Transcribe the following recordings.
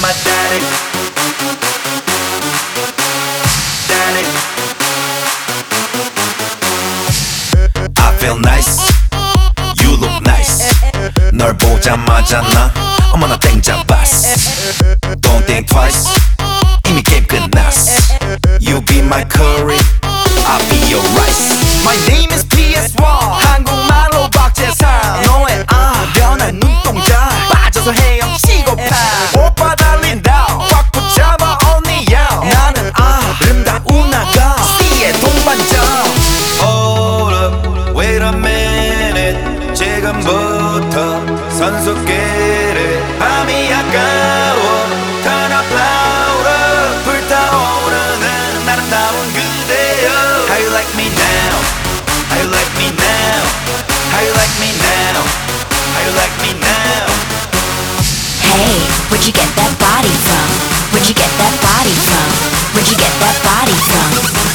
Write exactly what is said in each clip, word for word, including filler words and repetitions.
my daddy. Daddy. I feel nice. You look nice. 널 보자마자 나 어머나 땡 잡았어. Don't think twice. 이미 게임 끝났어. You be my curry, I'll be your rice. My name is P S one. 한국말로 박재상. 너의 아련한 눈동자 빠져서 헤엄치고 파. 오빠 달린다 꽉 붙잡아 언니 야. 나는 아름다운 아가 C의 동반자. Hold up, wait a minute. 지금부터 선수끼리 밤이 아까워. Turn up louder. 불타오르는 아름다운 그대여. How you like me now? How you like me now? How you like me now? How you like me now? Hey, where'd you get that body from? Where'd you get that body from? Where'd you get that body from?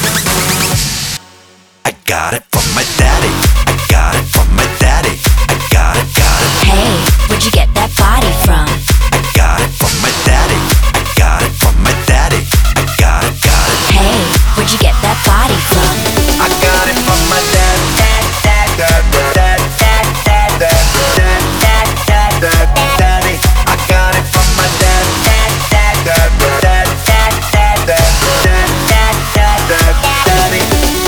I got it from my daddy. I got it from my daddy. I got it, got it. Hey, where'd you get that body from? I got it from my daddy. I got it from my daddy. I got it, got it. Hey, where'd you get that body from? I got it from my dad. Dad, dad, dad, dad, dad, dad, dad, dad, dad, dad, daddy. I got it from my dad. Dad, dad, dad, dad, dad, dad, dad, dad, dad, dad, daddy.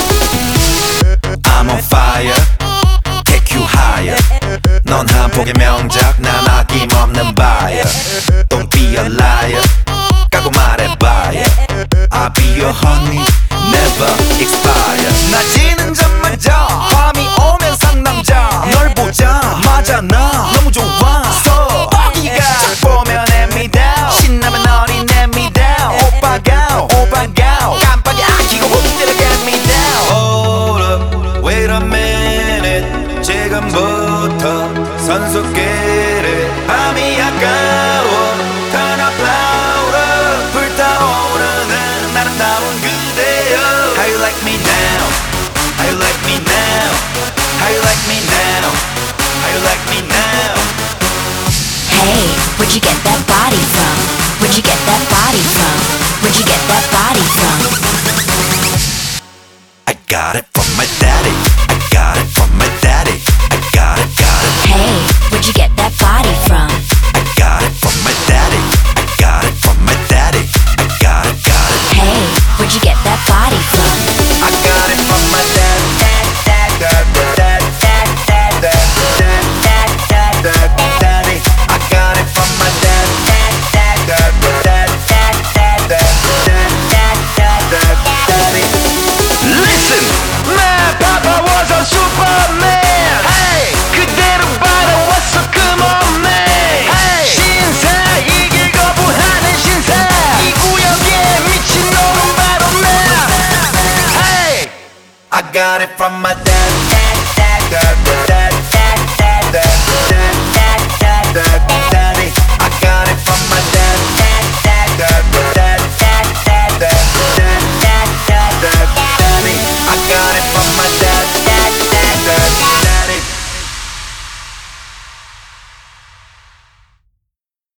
I'm on fire. Take you higher. 넌 한 폭의 명작, 난 아낌없는 buyer. Don't be a liar. 까고 말해봐요. I'll be your honey, never expire. 낮이는 잠만자, 밤이 오면 상남자. 널 보자마자 나 너무 좋아서 어디가 딱 보면 hand me down. 신나면 어린 hand me down. 오빠가 오빠가 깜빡이 안 켜고 흔들어 get me down. Hold up, wait a minute. 지금부터 선수끼리 밤이 아까워. Turn up louder. 불타오르는 아름다운 그대여. How you like me now? How you like me now? How you like me now? How you like me now? Hey, where'd you get that body from? Where'd you get that body from? Where'd you get that body from? I got it from my daddy. I got it from my daddy. I got it, got it. Hey, where'd you get that body from? I got it from my daddy. I got it from my daddy. I got it, got it. Hey, where'd you get that body from? I got it from my dad. Dad, dad, dad, dad, dad, dad, dad, dad, dad, dad, daddy. I got it from my dad. Dad, dad, dad, dad, dad, dad, dad, dad, dad, dad, daddy. Listen, my papa was a Superman. Hey, 그대로 바라왔어, come on man. Hey, 신사 이길 거부하는 신사. 이 구역에 미친놈은 바로 나. Hey, I got it from my dad.